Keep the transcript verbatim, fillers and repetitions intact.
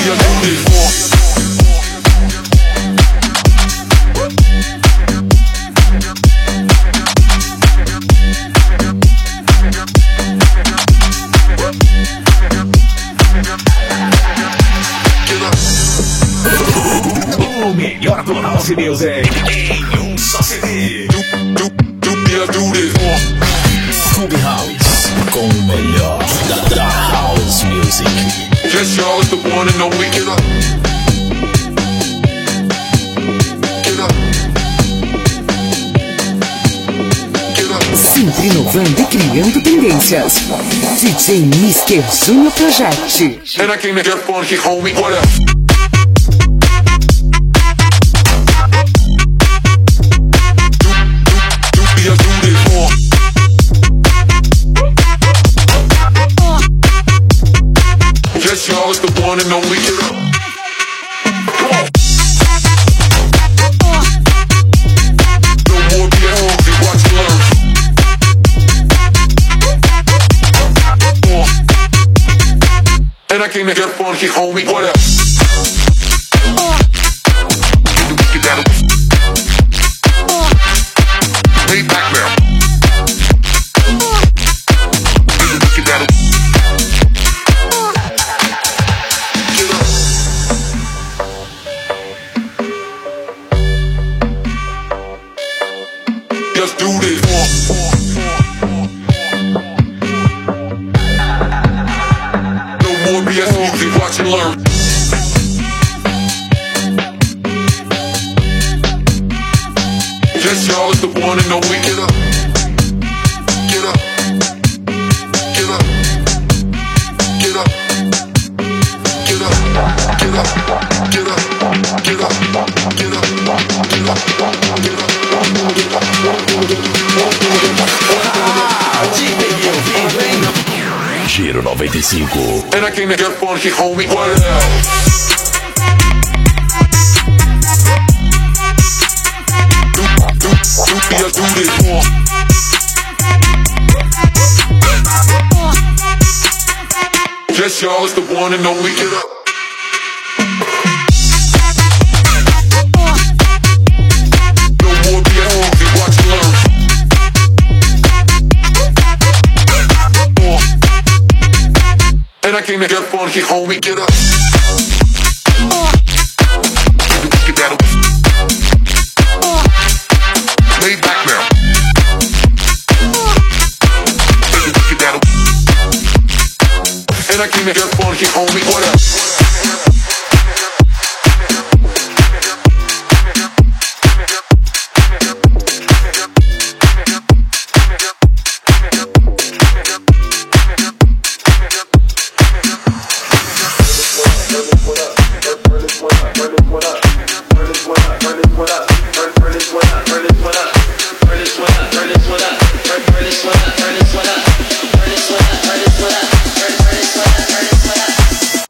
O melhor do house music em um só C D. Clube House com o melhor da, da house music. Yes, y'all, it's the one and only. Get up. Get up. Get up. Sempre inovando e criando tendências. D J Mister Junior Project. And I came to get funky, homie. What up? Yes, y'all, it's the one and only. Get up. Come on. No more B S, easy, watch and learn. And I came to get funky, homie. What up? Get down. Lay back now. Get down. Let's do this. No more B S music, watch and learn. Yes, y'all, it's the one and only. Get up. Get up. Get up. Get up. Get up. Get up. Get up. Get up. Get up. Get up. Get up. Giro noventa e cinco. And I came to get funky, homie. What up? Do, do, do, yeah, do this. Yes, y'all, it's the one and only. Get up. No more B S music, watch and learn. And I came to get funky, homie. Get up. Get down. Lay back now. Get down. And I came to get funky, homie. What up? What up?